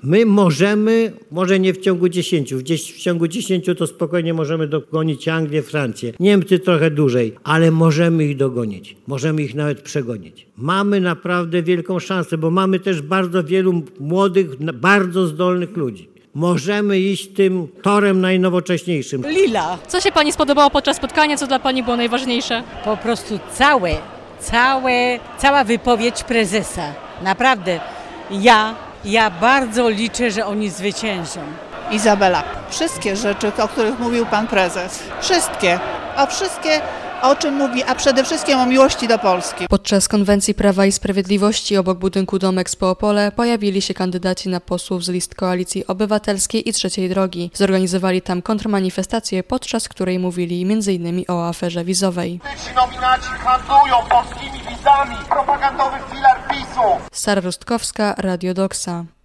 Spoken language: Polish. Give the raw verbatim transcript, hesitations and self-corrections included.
My możemy, może nie w ciągu dziesięciu, gdzieś w ciągu dziesięciu to spokojnie możemy dogonić Anglię, Francję. Niemcy trochę dłużej, ale możemy ich dogonić. Możemy ich nawet przegonić. Mamy naprawdę wielką szansę, bo mamy też bardzo wielu młodych, bardzo zdolnych ludzi. Możemy iść tym torem najnowocześniejszym. Lila. Co się Pani spodobało podczas spotkania? Co dla Pani było najważniejsze? Po prostu całe, całe, cała wypowiedź prezesa. Naprawdę, ja, ja bardzo liczę, że oni zwyciężą. Izabela. Wszystkie rzeczy, o których mówił pan prezes. Wszystkie. O wszystkie, o czym mówi, a przede wszystkim o miłości do Polski. Podczas konwencji Prawa i Sprawiedliwości obok budynku Dom Expo Opole pojawili się kandydaci na posłów z list Koalicji Obywatelskiej i Trzeciej Drogi. Zorganizowali tam kontrmanifestację, podczas której mówili między innymi o aferze wizowej. Ci nominaci handlują polskimi wizami, propagandowy filar PiSu. Sara Rustkowska, Radio Doksa.